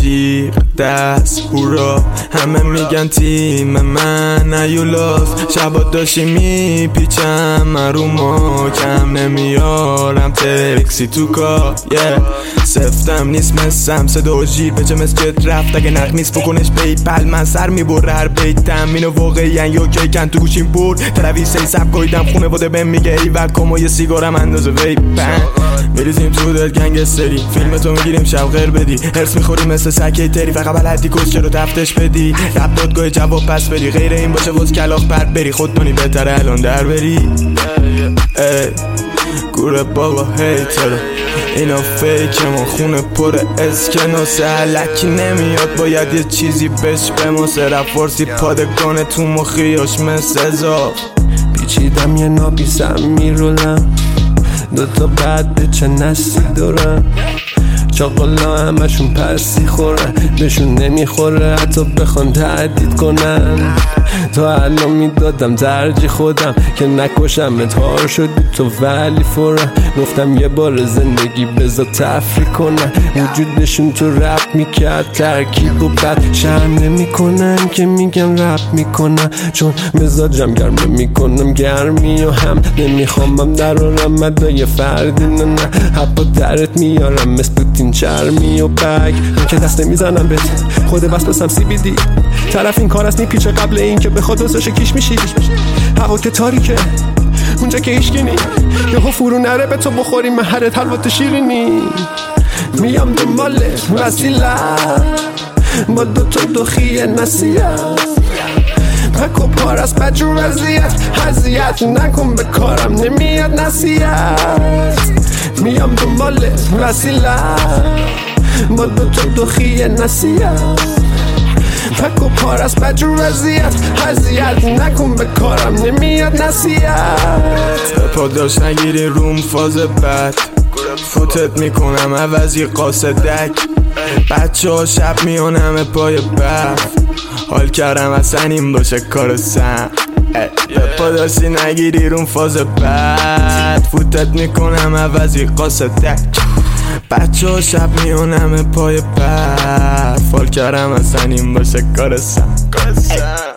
جیغ دست هورا، همه میگن تیم من ایولاس. شبا داشتی میپیچم من رو کم نمیارم تکسی تو کار سفتم نیست مسم صدا و جیب چه مسجد رفت اگه نق نیست بکنش پیپل من سر میبره هر بیتم اینو واقعا یا کیکن تو گوشیم برد ترویسه سب گایدم خونه باده بهم میگه ای و کما یه سیگارم اندازه ویپن میریزیم تو دل گنگستری فیلم تو میگیریم شب غیر بدی هرس میخوری مثل سکه تری فقط بلدی کسچه رو تفتش بدی رب دادگاه جواب پس بدی غیر این باشه وز کلاخ پرد بری خود دونی بهتره الان در بری گوره بابا هیتره اینا فیک ما خونه پر اسکناس علکی نمیاد باید یه چیزی بش بماسه رفارسی پادگانه تو مخیاش مثل ازا پیچیدم یه نابیسم میرولم دوتا بعد چه نسی دارم چاقالا همشون پرسی خورن بهشون نمیخوره حتی بخوان تهدید کنن تا الان میدادم ترجیح خودم که نکشم اتهار شدی تو ولی فورا گفتم یه بار زندگی بذار تفریح کنن وجودشون تو رپ میکرد ترکیب و بد شرم نمیکنن که میگن رپ میکنن چون مزاجم گرمه میکنم گرمی و هم نمیخوامم درارم مدای فردی نه حبا درت میارم مثل پوتین چرمی و بگ که دست نمیزنم بهت خود بس بسم CBD طرف این کار است میپیچه قبل این که بخواد دوستش کیش میشی هوا که تاریکه اونجا که هیشگینی یهو فرو نره به تو بخوری مهرت حلوات شیرینی میام دنبال وسیله با دوتا دخیه نصیحت پک و پار از بجور حضیت نکن به کارم نمیاد نصیحت میام دنبال وسیله با دوتا دخیه نصیحت پک و پار از بجور حضیت نکن به کارم نمیاد نصیحت پاداش نگیری روم فاز بد فوتت میکنم عوضی قاصدک بچه ها شب میانم پای برف حال کردم اصلا این باشه کار سم پاداشی نگیری روم فاز بد فوتت میکنم عوضی قاصدک بچه ها شب میانم پای برف حال کردم اصلا این باشه کار سم